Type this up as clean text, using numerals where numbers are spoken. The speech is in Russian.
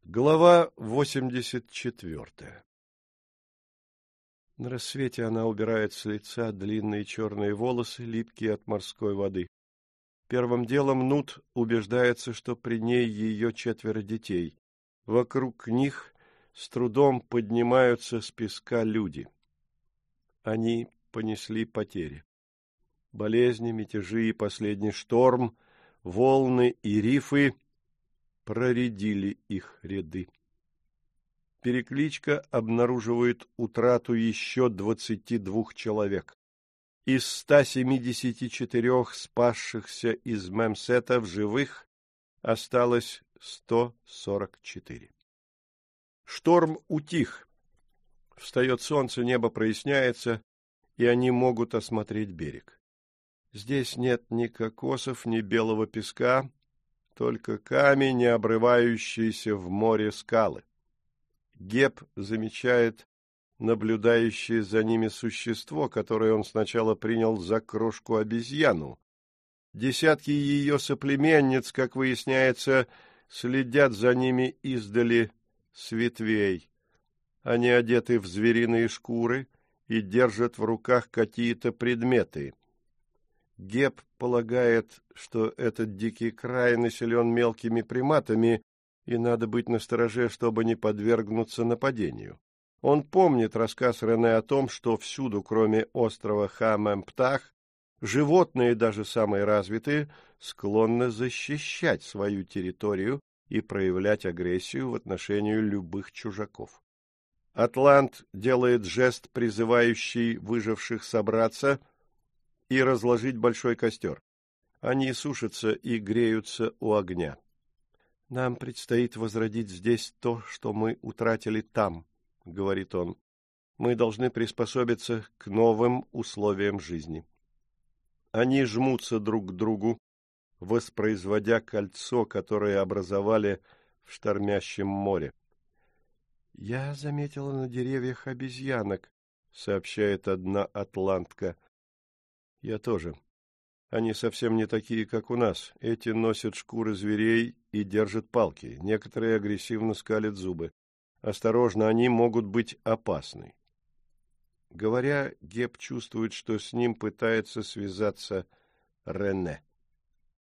Глава 84. На рассвете она убирает с лица длинные черные волосы, липкие от морской воды. Первым делом Нут убеждается, что при ней ее 4 детей. Вокруг них с трудом поднимаются с песка люди. Они понесли потери. Болезни, мятежи и последний шторм, волны и рифы проредили их ряды. Перекличка обнаруживает утрату еще 22 человек. Из 174 спасшихся из Мемсета в живых осталось 144. Шторм утих. Встает солнце, небо проясняется, и они могут осмотреть берег. Здесь нет ни кокосов, ни белого песка, только камень и обрывающиеся в море скалы. Геб замечает наблюдающее за ними существо, которое он сначала принял за крошку-обезьяну. Десятки ее соплеменниц, как выясняется, следят за ними издали с ветвей. Они одеты в звериные шкуры и держат в руках какие-то предметы. Геб полагает, что этот дикий край населен мелкими приматами, и надо быть настороже, чтобы не подвергнуться нападению. Он помнит рассказ Рене о том, что всюду, кроме острова Ха-Мемптах, животные, даже самые развитые, склонны защищать свою территорию и проявлять агрессию в отношении любых чужаков. Атлант делает жест, призывающий выживших собраться и разложить большой костер. Они сушатся и греются у огня. «Нам предстоит возродить здесь то, что мы утратили там», — говорит он. «Мы должны приспособиться к новым условиям жизни». Они жмутся друг к другу, воспроизводя кольцо, которое образовали в штормящем море. «Я заметила на деревьях обезьянок», — сообщает одна атлантка. «Я тоже. Они совсем не такие, как у нас. Эти носят шкуры зверей и держат палки. Некоторые агрессивно скалят зубы. Осторожно, они могут быть опасны». Говоря, Геб чувствует, что с ним пытается связаться Рене.